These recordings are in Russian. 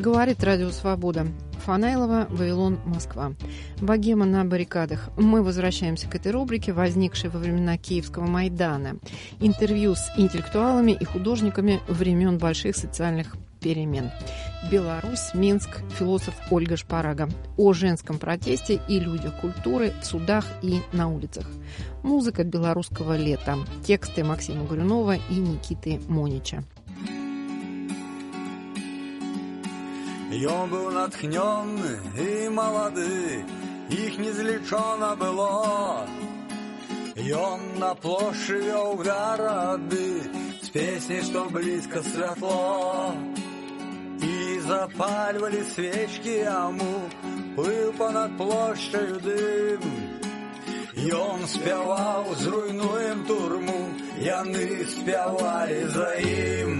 Говорит Радио Свобода. Фанайлова, Вавилон, Москва. Богема на баррикадах. Мы возвращаемся к этой рубрике, возникшей во времена Киевского Майдана. Интервью с интеллектуалами и художниками времен больших социальных перемен. Беларусь, Минск, философ Ольга Шпарага. О женском протесте и людях культуры в судах и на улицах. Музыка белорусского лета. Тексты Максима Горюнова и Никиты Монича. Ён быў натхнённы і малады, іх незлічона было. Ён на плошчы вёў гарады з песняй, што блізка святло. І запальвалі свечкі яму, плыў панад плошчаю дым. Ён спяваў, зруйнуем турму, яны спявалі за ім.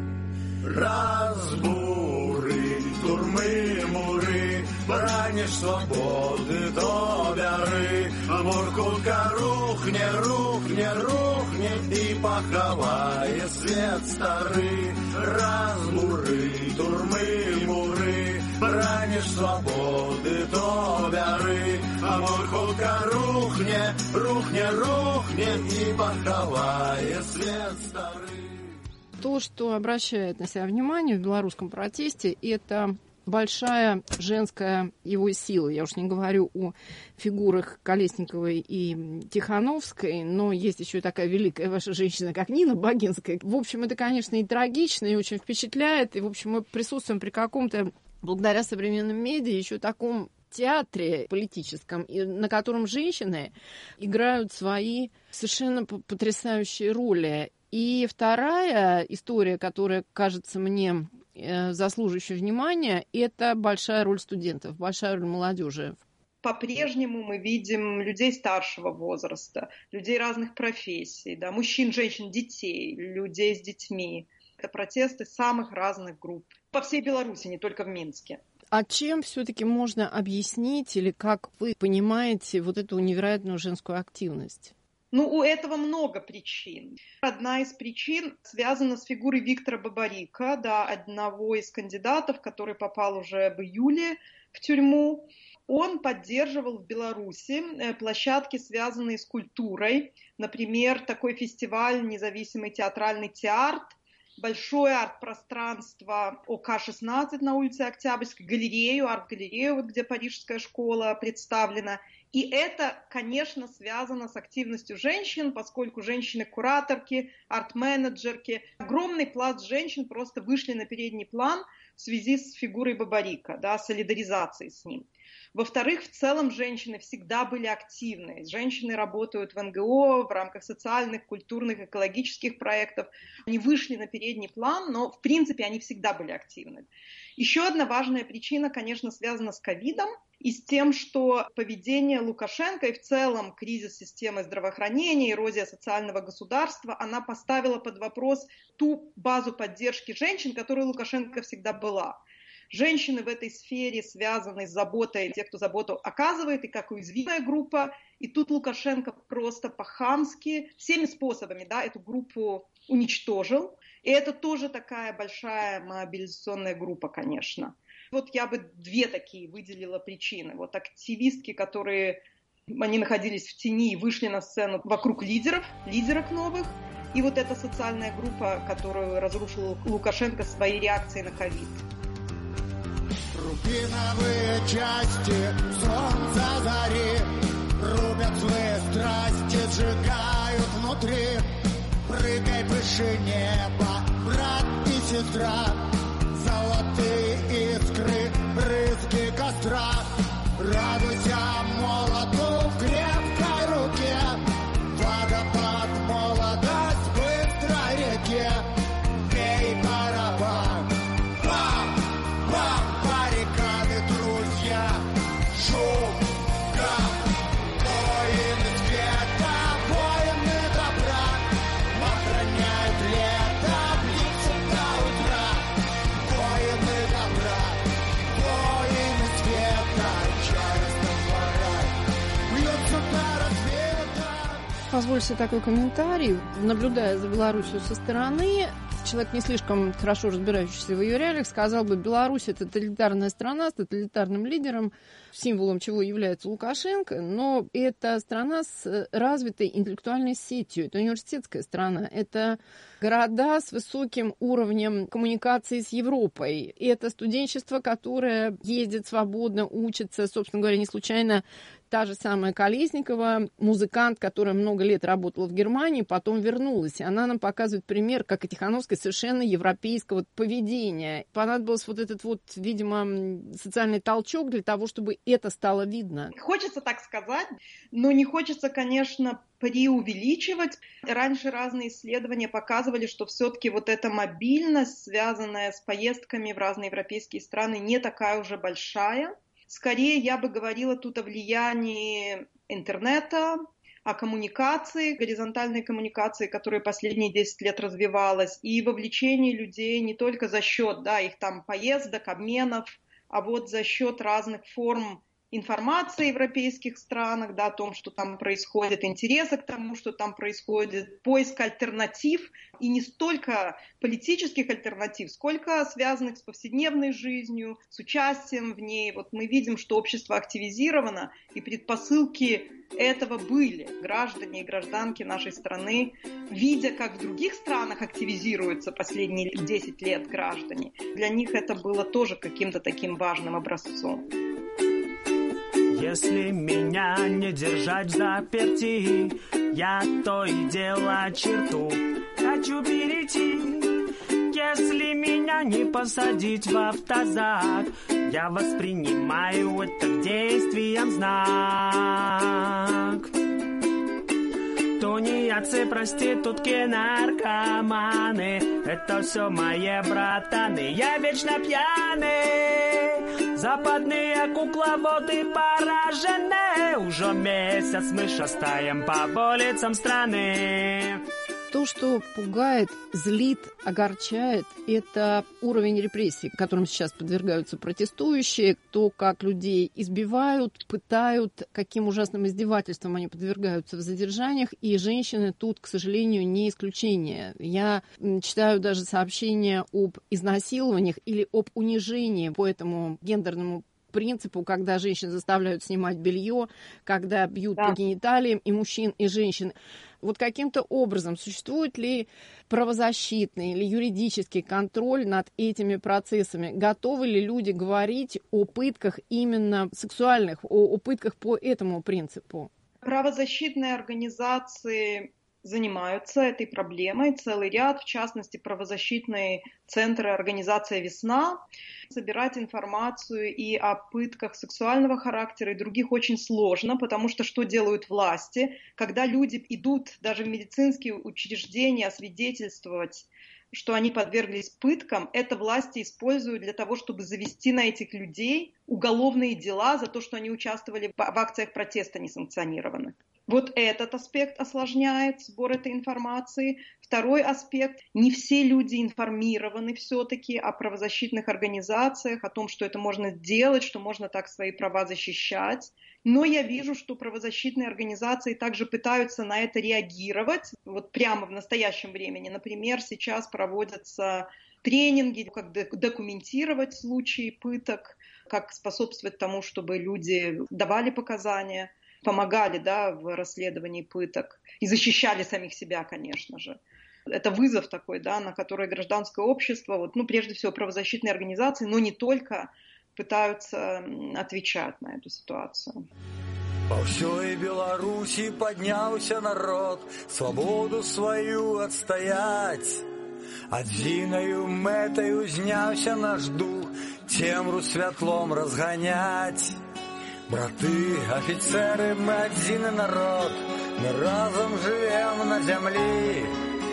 Разбуры, турмы, муры, браніш свабоды, то бяры. Мур хутка рухне, рухне, рухне і пахавае свет стары. Разбуры, турмы, муры, браніш свабоды, то бяры. Мур хутка рухне, рухне, рухне і пахавае свет стары. То, что обращает на себя внимание в белорусском протесте, это большая женская его сила. Я уж не говорю о фигурах Колесниковой и Тихановской, но есть еще и такая великая ваша женщина, как Нина Богинская. В общем, это, конечно, и трагично, и очень впечатляет. И, в общем, мы присутствуем при каком-то, благодаря современным медиа, еще таком театре политическом, на котором женщины играют свои совершенно потрясающие роли. И вторая история, которая кажется мне заслуживающей внимания, это большая роль студентов, большая роль молодежи. По-прежнему мы видим людей старшего возраста, людей разных профессий, да, мужчин, женщин, детей, людей с детьми. Это протесты самых разных групп по всей Беларуси, не только в Минске. А чем все-таки можно объяснить или как вы понимаете вот эту невероятную женскую активность? У этого много причин. Одна из причин связана с фигурой Виктора Бабарика, да, одного из кандидатов, который попал уже в июле в тюрьму. Он поддерживал в Беларуси площадки, связанные с культурой. Например, такой фестиваль «Независимый театральный театр», большое арт-пространство ОК-16 на улице Октябрьской, галерею, арт-галерею, вот где Парижская школа представлена. И это, конечно, связано с активностью женщин, поскольку женщины-кураторки, арт-менеджерки, огромный пласт женщин просто вышли на передний план в связи с фигурой Бабарика, да, солидаризацией с ним. Во-вторых, в целом женщины всегда были активны. Женщины работают в НГО, в рамках социальных, культурных, экологических проектов. Они вышли на передний план, но, в принципе, они всегда были активны. Еще одна важная причина, конечно, связана с ковидом и с тем, что поведение Лукашенко и в целом кризис системы здравоохранения, эрозия социального государства, она поставила под вопрос ту базу поддержки женщин, которая у Лукашенко всегда была. Женщины в этой сфере связаны с заботой тех, кто заботу оказывает, и как уязвимая группа. И тут Лукашенко просто по-хамски всеми способами, да, эту группу уничтожил. И это тоже такая большая мобилизационная группа, конечно. Вот я бы две такие выделила причины. Вот активистки, которые они находились в тени и вышли на сцену вокруг лидеров новых. И вот эта социальная группа, которую разрушил Лукашенко своей реакцией на ковид. Рубиновые части солнца зари рубят злые страсти, сжигают внутри. Прыгай выше неба, брат и сестра, золотые искры, брызги костра. Радуйся молоту в крепкой руке, водопад, молодость в быстрой реке. Бей барабан, бам-бам, баррикады, друзья, шум, гам. Воины света, воины добра, охраняют лето, близко до утра. Воины добра, воины света, часто двора, бьются до рассвета. Позвольте такой комментарий. Наблюдая за Беларусью со стороны, человек, не слишком хорошо разбирающийся в ее реалиях, сказал бы, Беларусь – это тоталитарная страна с тоталитарным лидером, символом чего является Лукашенко, но это страна с развитой интеллектуальной сетью, это университетская страна, это города с высоким уровнем коммуникации с Европой, это студенчество, которое ездит свободно, учится, собственно говоря, не случайно. Та же самая Колесникова, музыкант, которая много лет работала в Германии, потом вернулась. И она нам показывает пример, как и Тихановская, совершенно европейского поведения. Понадобился вот этот вот, видимо, социальный толчок для того, чтобы это стало видно. Хочется так сказать, но не хочется, конечно, преувеличивать. Раньше разные исследования показывали, что все-таки вот эта мобильность, связанная с поездками в разные европейские страны, не такая уже большая. Скорее, я бы говорила тут о влиянии интернета, о коммуникации, горизонтальной коммуникации, которая последние 10 лет развивалась, и вовлечении людей не только за счет, их там поездок, обменов, а вот за счет разных форм информации в европейских странах, о том, что там происходит, интереса к тому, что там происходит, поиск альтернатив, и не столько политических альтернатив, сколько связанных с повседневной жизнью, с участием в ней. Вот мы видим, что общество активизировано, и предпосылки этого были. Граждане и гражданки нашей страны, видя, как в других странах активизируются последние 10 лет граждане, для них это было тоже каким-то таким важным образцом. Если меня не держать заперти, я то и дело черту хочу перейти. Если меня не посадить в автозак, я воспринимаю это к действиям знак. Тунеядцы, проститутки, наркоманы, это все мои братаны, я вечно пьяный. Западные кукловоды поражены, уже месяц мы шастаем по улицам страны. То, что пугает, злит, огорчает, это уровень репрессий, которым сейчас подвергаются протестующие, то, как людей избивают, пытают, каким ужасным издевательствам они подвергаются в задержаниях, и женщины тут, к сожалению, не исключение. Я читаю даже сообщения об изнасилованиях или об унижении по этому гендерному принципу, когда женщин заставляют снимать белье, когда бьют по гениталиям и мужчин, и женщин. Вот каким-то образом существует ли правозащитный или юридический контроль над этими процессами? Готовы ли люди говорить о пытках именно сексуальных, о пытках по этому принципу? Правозащитные организации занимаются этой проблемой, целый ряд, в частности, правозащитные центры, организация «Весна». Собирать информацию и о пытках сексуального характера и других очень сложно, потому что что делают власти, когда люди идут даже в медицинские учреждения свидетельствовать, что они подверглись пыткам, это власти используют для того, чтобы завести на этих людей уголовные дела за то, что они участвовали в акциях протеста несанкционированных. Вот этот аспект осложняет сбор этой информации. Второй аспект – не все люди информированы все-таки о правозащитных организациях, о том, что это можно делать, что можно так свои права защищать. Но я вижу, что правозащитные организации также пытаются на это реагировать вот прямо в настоящем времени. Например, сейчас проводятся тренинги, как документировать случаи пыток, как способствовать тому, чтобы люди давали показания, помогали в расследовании пыток и защищали самих себя, конечно же. Это вызов такой, на который гражданское общество, прежде всего правозащитные организации, но не только, пытаются отвечать на эту ситуацию. По всей Беларуси поднялся народ, свободу свою отстоять. Адзіною метою знявся наш дух, темру святлом разгонять. Браты, офицеры, мы один народ, мы разом живем на землі.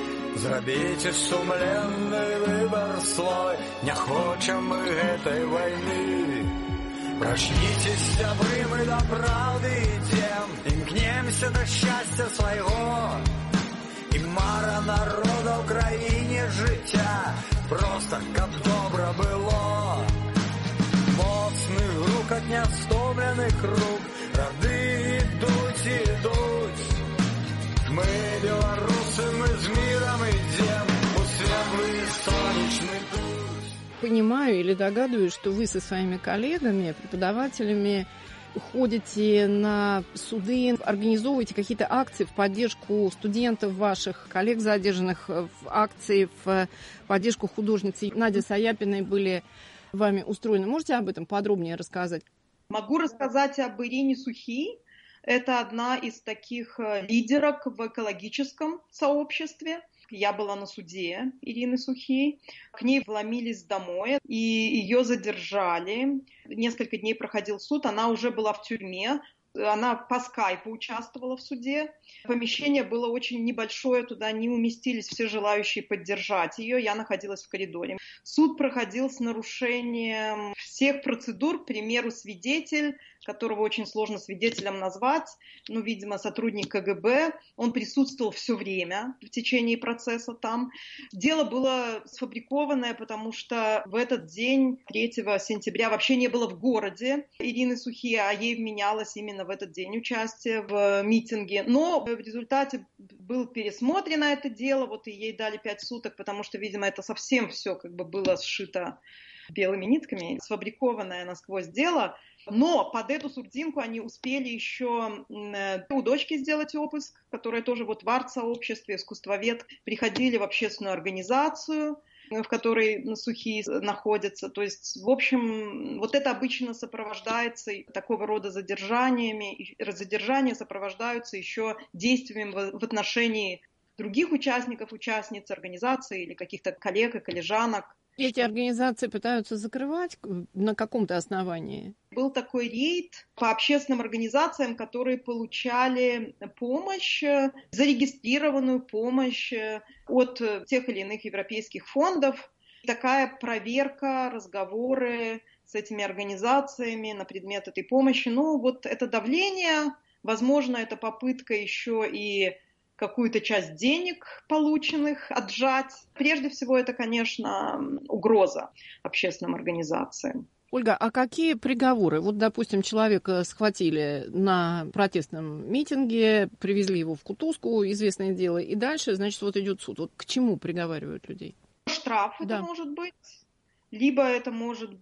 Зробите сумленный выбор свой, не хочем мы этой войны. Прочнитесь, сябры, мы до правды идем, імкнемся до счастья своего. И мара народа в краине життя, просто как добро было. Моцных рук от неостомленных рук, роды идут. Мы белорусы, мы с миром идем, у светлые понимаю или догадываюсь, что вы со своими коллегами, преподавателями ходите на суды, организовываете какие-то акции в поддержку студентов ваших, коллег задержанных, акции в поддержку художницы Нади Саяпиной были вами устроены. Можете об этом подробнее рассказать? Могу рассказать об Ирине Сухи. Это одна из таких лидерок в экологическом сообществе. Я была на суде Ирины Сухи. К ней вломились домой, и ее задержали. Несколько дней проходил суд, она уже была в тюрьме. Она по скайпу участвовала в суде. Помещение было очень небольшое, туда не уместились все желающие поддержать ее. Я находилась в коридоре. Суд проходил с нарушением всех процедур. К примеру, свидетель, которого очень сложно свидетелем назвать, видимо, сотрудник КГБ, он присутствовал все время в течение процесса там. Дело было сфабрикованное, потому что в этот день, 3 сентября, вообще не было в городе Ирины Сухи, а ей вменялось именно в этот день участие в митинге. Но в результате было пересмотрено это дело, и ей дали 5 суток, потому что, видимо, это совсем все было сшито белыми нитками, сфабрикованное насквозь дело. Но под эту сурдинку они успели еще у дочки сделать обыск, которая тоже в арт-сообществе, искусствовед, приходили в общественную организацию, в которой Сухи находятся. То есть, в общем, это обычно сопровождается такого рода задержаниями. И задержания сопровождаются еще действиями в отношении других участников, участниц организации или каких-то коллег и коллежанок. Эти организации пытаются закрывать на каком-то основании? Был такой рейд по общественным организациям, которые получали помощь, зарегистрированную помощь от тех или иных европейских фондов. Такая проверка, разговоры с этими организациями на предмет этой помощи. Это давление, возможно, это попытка еще и какую-то часть денег, полученных, отжать. Прежде всего, это, конечно, угроза общественным организациям. Ольга, а какие приговоры? Допустим, человека схватили на протестном митинге, привезли его в Кутузку, известное дело, и дальше, идет суд. К чему приговаривают людей? Штраф это может быть. Либо это могут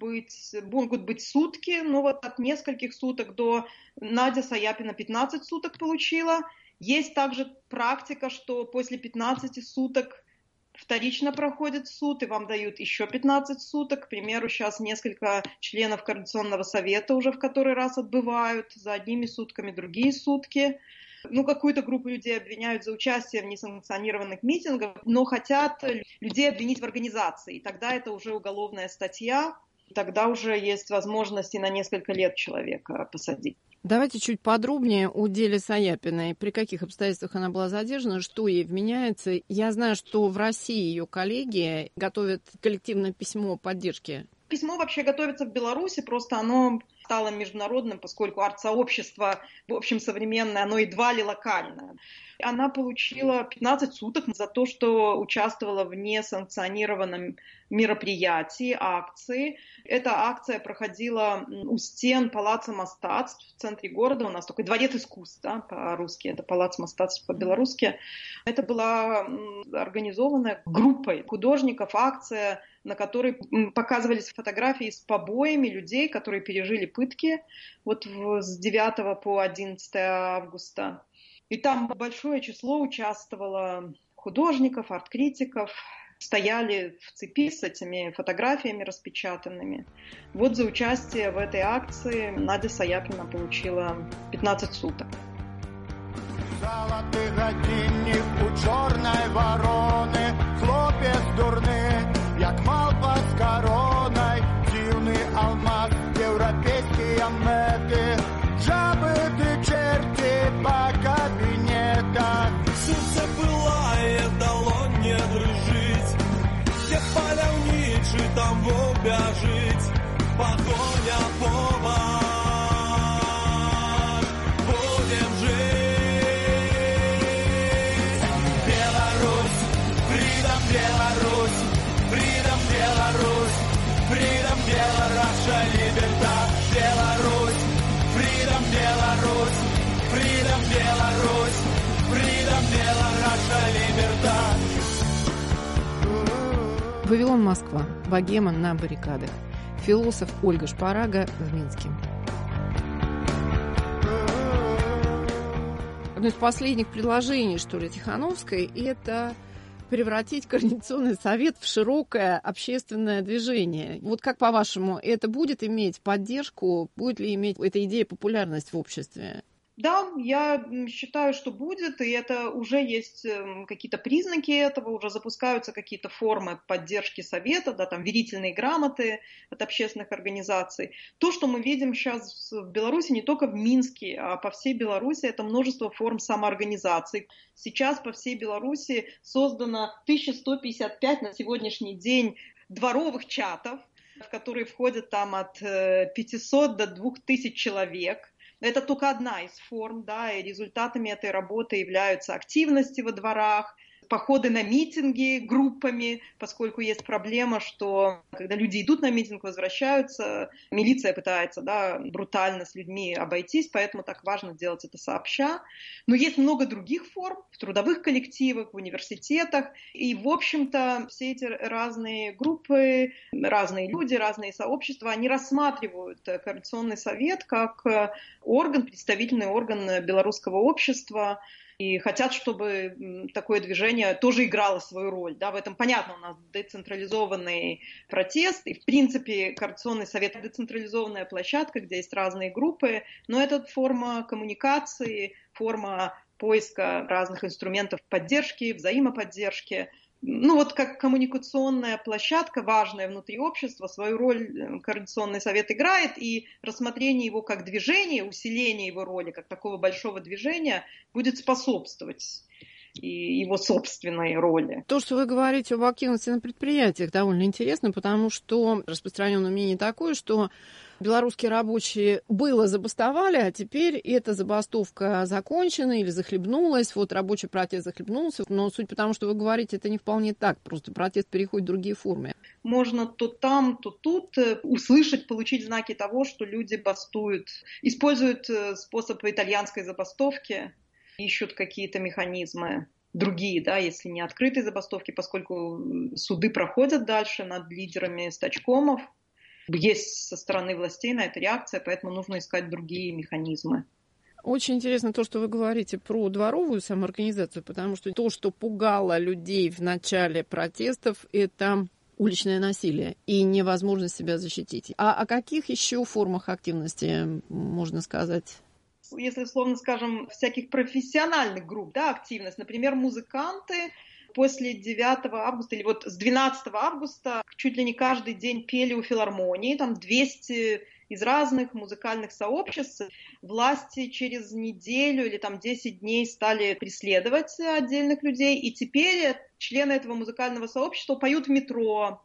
быть сутки, от нескольких суток до Надя Саяпина 15 суток получила. Есть также практика, что после 15 суток вторично проходит суд, и вам дают еще 15 суток. К примеру, сейчас несколько членов Координационного совета уже в который раз отбывают за одними сутками, другие сутки. Какую-то группу людей обвиняют за участие в несанкционированных митингах, но хотят людей обвинить в организации. И тогда это уже уголовная статья, тогда уже есть возможность и на несколько лет человека посадить. Давайте чуть подробнее о деле Саяпиной. При каких обстоятельствах она была задержана, что ей вменяется? Я знаю, что в России ее коллеги готовят коллективное письмо поддержки. Письмо вообще готовится в Беларуси, просто оно стало международным, поскольку арт-сообщество, в общем, современное, оно едва ли локальное. Она получила 15 суток за то, что участвовала в несанкционированном мероприятии, акции. Эта акция проходила у стен Палаца Мастацтв в центре города. У нас такой дворец искусств, по-русски, это Палац Мастацтв по-белорусски. Это была организованная группой художников акция, на которой показывались фотографии с побоями людей, которые пережили пытки с 9 по 11 августа. И там большое число участвовало художников, арт-критиков, стояли в цепи с этими фотографиями распечатанными. За участие в этой акции Надя Саяпина получила 15 суток. Золотый годинник у черной вороны, хлопец дурный, як малпа з короною, дивний алмаз, європейські мети, жаби ти черти по кабінетах. Серце пилає, долонь дрижить, як паляўнічы там бяжыць, пагоня по вас, будем жить. Беларусь, freedom Беларусь, freedom Беларусь, freedom Беларусь, либертат Беларусь, freedom Беларусь, freedom Беларусь, freedom Беларусь, либертат. Вавилон, Москва. Богема на баррикадах. Философ Ольга Шпарага в Минске. Одно из последних предложений, что ли, Тихановской, это превратить Координационный совет в широкое общественное движение. Вот как, по-вашему, это будет иметь поддержку, будет ли иметь эта идея популярность в обществе? Да, я считаю, что будет, и это уже есть какие-то признаки этого, уже запускаются какие-то формы поддержки совета, да, там верительные грамоты от общественных организаций. То, что мы видим сейчас в Беларуси, не только в Минске, а по всей Беларуси, это множество форм самоорганизации. Сейчас по всей Беларуси создано 1155 на сегодняшний день дворовых чатов, в которые входят там от 500 до 2000 человек. Это только одна из форм, да, и результатами этой работы являются активности во дворах, походы на митинги группами, поскольку есть проблема, что когда люди идут на митинг, возвращаются, милиция пытается, да, брутально с людьми обойтись, поэтому так важно делать это сообща. Но есть много других форм в трудовых коллективах, в университетах, и, в общем-то, все эти разные группы, разные люди, разные сообщества, они рассматривают Координационный совет как орган, представительный орган белорусского общества, и хотят, чтобы такое движение тоже играло свою роль. Да, в этом, понятно, у нас децентрализованный протест, и, в принципе, Координационный совет – децентрализованная площадка, где есть разные группы, но это форма коммуникации, форма поиска разных инструментов поддержки, взаимоподдержки. Ну вот как коммуникационная площадка, важная внутри общества, свою роль Координационный совет играет, и рассмотрение его как движения, усиление его роли как такого большого движения будет способствовать и его собственной роли. То, что вы говорите об активности на предприятиях, довольно интересно, потому что распространенное мнение такое, что белорусские рабочие было забастовали, а теперь эта забастовка закончена или захлебнулась. Вот рабочий протест захлебнулся. Но суть потому, что вы говорите, это не вполне так. Просто протест переходит в другие формы. Можно то там, то тут услышать, получить знаки того, что люди бастуют. Используют способ итальянской забастовки, ищут какие-то механизмы. Другие, да, если не открытые забастовки, поскольку суды проходят дальше над лидерами стачкомов. Есть со стороны властей на это реакция, поэтому нужно искать другие механизмы. Очень интересно то, что вы говорите про дворовую самоорганизацию, потому что то, что пугало людей в начале протестов, это уличное насилие и невозможность себя защитить. А о каких еще формах активности можно сказать? Если условно скажем, всяких профессиональных групп, да, активность, например, музыканты, после 9 августа или вот с 12 августа чуть ли не каждый день пели у филармонии, там 200 из разных музыкальных сообществ. Власти через неделю или там 10 дней стали преследовать отдельных людей, и теперь члены этого музыкального сообщества поют в метро,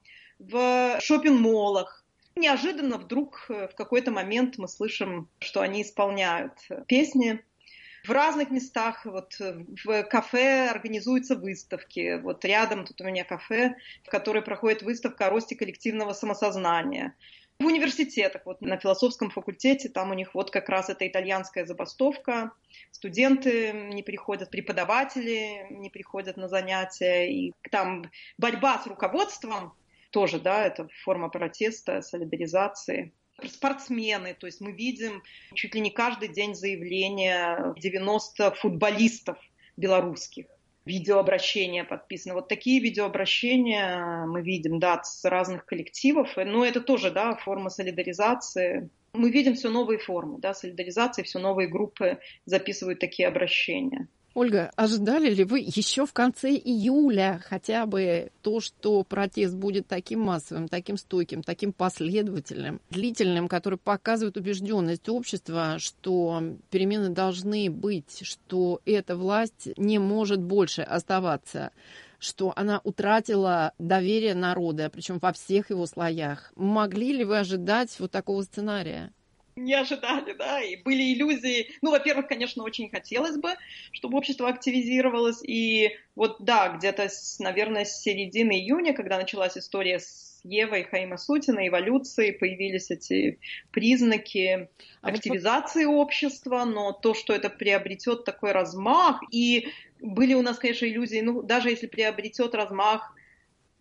в шоппинг-моллах. Неожиданно вдруг в какой-то момент мы слышим, что они исполняют песни. В разных местах, вот в кафе организуются выставки. Вот рядом тут у меня кафе, в которой проходит выставка о росте коллективного самосознания. В университетах, вот на философском факультете, там у них вот как раз эта итальянская забастовка. Студенты не приходят, преподаватели не приходят на занятия. И там борьба с руководством тоже, да, это форма протеста, солидаризации. Спортсмены, то есть мы видим чуть ли не каждый день заявления 90 футболистов белорусских. Видеообращения подписаны. Вот такие видеообращения мы видим, да, с разных коллективов. Но это тоже, да, форма солидаризации. Мы видим все новые формы, да, солидаризации, все новые группы записывают такие обращения. Ольга, ожидали ли вы еще в конце июля хотя бы то, что протест будет таким массовым, таким стойким, таким последовательным, длительным, который показывает убежденность общества, что перемены должны быть, что эта власть не может больше оставаться, что она утратила доверие народа, причем во всех его слоях? Могли ли вы ожидать вот такого сценария? Не ожидали, да, и были иллюзии. Ну, во-первых, конечно, очень хотелось бы, чтобы общество активизировалось, и вот, да, где-то, наверное, с середины июня, когда началась история с Евой Хаимасутиной, эволюции, появились эти признаки активизации общества, но то, что это приобретет такой размах, и были у нас, конечно, иллюзии, ну, даже если приобретет размах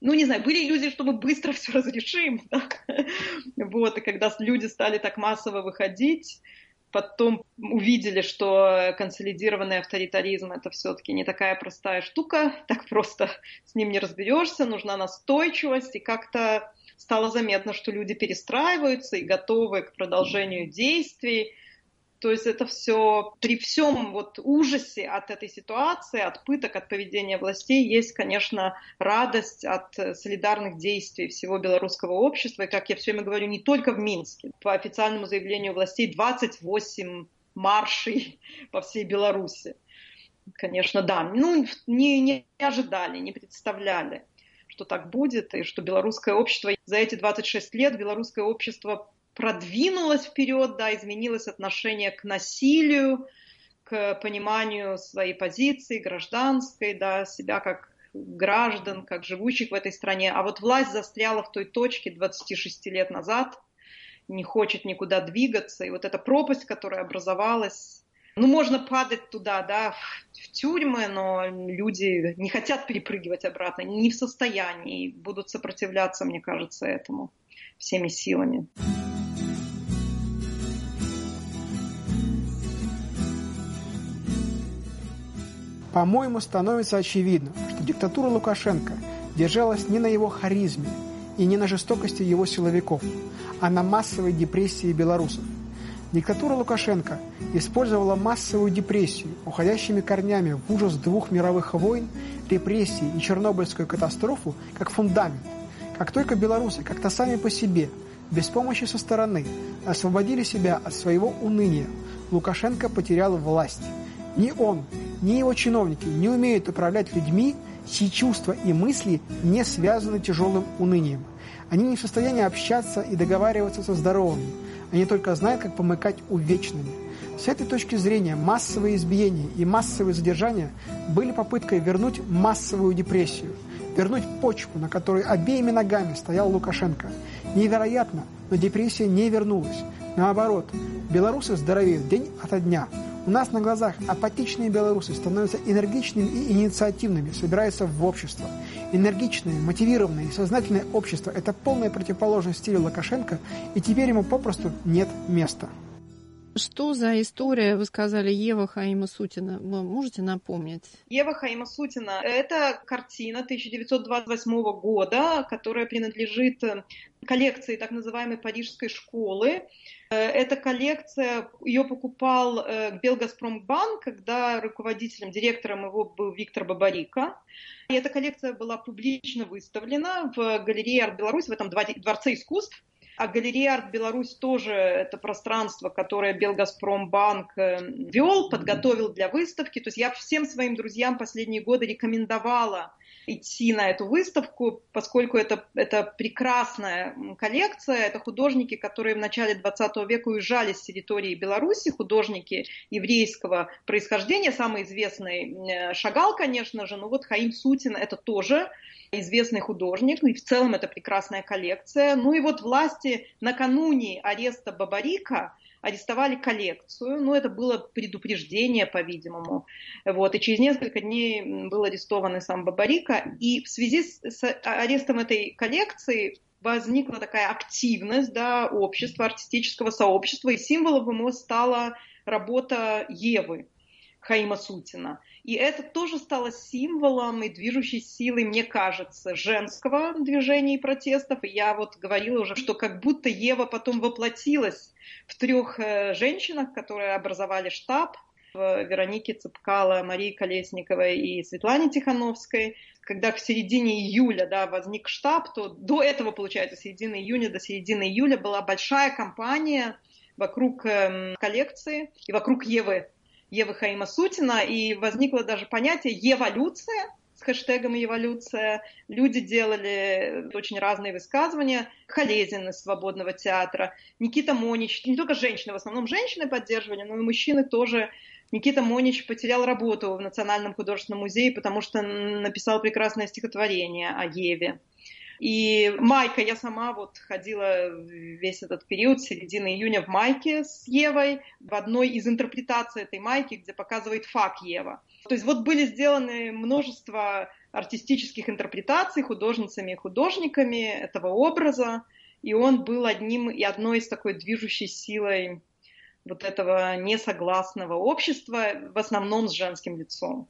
не знаю, были иллюзии, что мы быстро все разрешим. Да? Вот, и когда люди стали так массово выходить, потом увидели, что консолидированный авторитаризм – это все-таки не такая простая штука, так просто с ним не разберешься, нужна настойчивость, и как-то стало заметно, что люди перестраиваются и готовы к продолжению действий. То есть это все, при всем вот ужасе от этой ситуации, от пыток, от поведения властей, есть, конечно, радость от солидарных действий всего белорусского общества. И, как я все время говорю, не только в Минске. По официальному заявлению властей 28 маршей по всей Беларуси. Конечно, да. Не ожидали, не представляли, что так будет, и что белорусское общество за эти 26 лет, белорусское общество продвинулось вперед, да, изменилось отношение к насилию, к пониманию своей позиции гражданской, да, себя как граждан, как живущих в этой стране. А вот власть застряла в той точке 26 лет назад, не хочет никуда двигаться. И вот эта пропасть, которая образовалась, можно падать туда, да, в тюрьмы, но люди не хотят перепрыгивать обратно, не в состоянии, и будут сопротивляться, мне кажется, этому всеми силами. По-моему, становится очевидно, что диктатура Лукашенко держалась не на его харизме и не на жестокости его силовиков, а на массовой депрессии белорусов. Диктатура Лукашенко использовала массовую депрессию, уходящими корнями в ужас 2 мировых войн, репрессий и Чернобыльскую катастрофу как фундамент. Как только белорусы как-то сами по себе, без помощи со стороны, освободили себя от своего уныния, Лукашенко потерял власть. Ни он, ни его чиновники не умеют управлять людьми, чьи чувства и мысли не связаны тяжелым унынием. Они не в состоянии общаться и договариваться со здоровыми. Они только знают, как помыкать увечными. С этой точки зрения массовые избиения и массовые задержания были попыткой вернуть массовую депрессию, вернуть почву, на которой обеими ногами стоял Лукашенко. Невероятно, но депрессия не вернулась. Наоборот, белорусы здоровеют день ото дня. У нас на глазах апатичные белорусы становятся энергичными и инициативными, собираются в общество. Энергичное, мотивированное и сознательное общество – это полная противоположность стилю Лукашенко, и теперь ему попросту нет места. Что за история, вы сказали, Ева Хаима-Сутина? Вы можете напомнить? Ева Хаима-Сутина – это картина 1928 года, которая принадлежит коллекции так называемой Парижской школы. Эта коллекция, ее покупал Белгазпромбанк, когда руководителем, директором его был Виктор Бабарико. И эта коллекция была публично выставлена в галерее «Арт Беларусь», в этом дворце искусств. А галерея «Арт Беларусь» тоже это пространство, которое Белгазпромбанк вел, подготовил для выставки. То есть я всем своим друзьям последние годы рекомендовала идти на эту выставку, поскольку это прекрасная коллекция. Это художники, которые в начале 20 века уезжали с территории Беларуси, художники еврейского происхождения. Самый известный Шагал, конечно же, но вот Хаим-Сутин – это тоже известный художник, и в целом это прекрасная коллекция. Ну и вот власти накануне ареста Бабарико арестовали коллекцию, это было предупреждение, по-видимому. Вот, и через несколько дней был арестован и сам Бабарико, и в связи с арестом этой коллекции возникла такая активность, да, общества, артистического сообщества, и символом ему стала работа Евы Хаима-Сутина. И это тоже стало символом и движущей силой, мне кажется, женского движения и протестов. И я вот говорила уже, что как будто Ева потом воплотилась в 3 женщинах, которые образовали штаб, Веронике Цепкало, Марии Колесниковой и Светлане Тихановской. Когда в середине июля, да, возник штаб, то до этого, получается, с середины июня до середины июля была большая кампания вокруг коллекции и вокруг Евы Хаима-Сутина, и возникло даже понятие «еволюция» с хэштегом «еволюция». Люди делали очень разные высказывания. Халезин из «Свободного театра», Никита Монич, не только женщины, в основном женщины поддерживали, но и мужчины тоже. Никита Монич потерял работу в Национальном художественном музее, потому что написал прекрасное стихотворение о Еве. И майка, я сама вот ходила весь этот период, с середины июня в майке с Евой, в одной из интерпретаций этой майки, где показывает фак Ева. То есть вот были сделаны множество артистических интерпретаций художницами и художниками этого образа, и он был одной из такой движущей силой вот этого несогласного общества, в основном с женским лицом.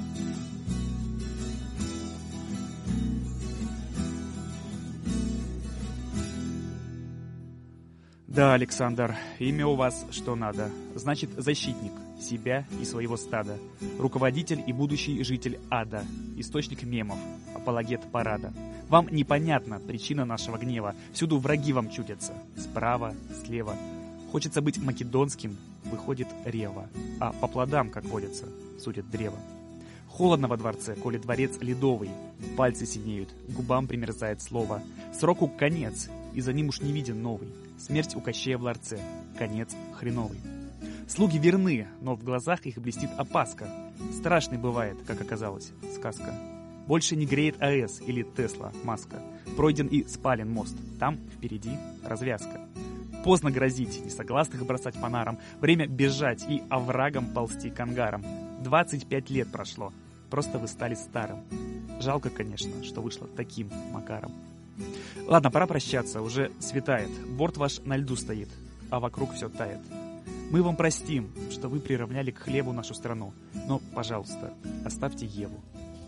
Да, Александр, имя у вас что надо. Значит, защитник себя и своего стада, руководитель и будущий житель ада, источник мемов, апологет парада. Вам непонятна причина нашего гнева. Всюду враги вам чудятся. Справа, слева. Хочется быть македонским, выходит рева. А по плодам, как водится, судят древо. Холодно во дворце, коли дворец ледовый. Пальцы синеют, губам примерзает слово. Сроку конец, и за ним уж не виден новый. Смерть у Кощея в ларце, конец хреновый. Слуги верны, но в глазах их блестит опаска. Страшной бывает, как оказалось, сказка. Больше не греет АЭС или Тесла, Маска. Пройден и спален мост, там впереди развязка. Поздно грозить, несогласных бросать по нарам. Время бежать и оврагом ползти к ангарам. 25 лет прошло, просто вы стали старым. Жалко, конечно, что вышло таким макаром. Ладно, пора прощаться, уже светает. Борт ваш на льду стоит, а вокруг все тает. Мы вам простим, что вы приравняли к хлебу нашу страну. Но, пожалуйста, оставьте Еву.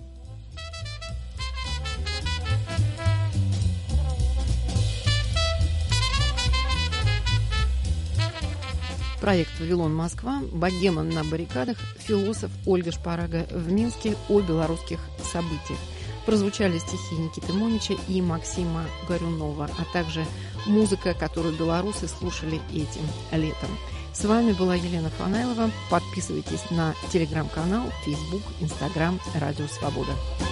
Проект «Вавилон, Москва», «Богема на баррикадах», философ Ольга Шпарага в Минске о белорусских событиях. Прозвучали стихи Никиты Монича и Максима Горюнова, а также музыка, которую белорусы слушали этим летом. С вами была Елена Фанайлова. Подписывайтесь на телеграм-канал, Facebook, Instagram «Радио Свобода».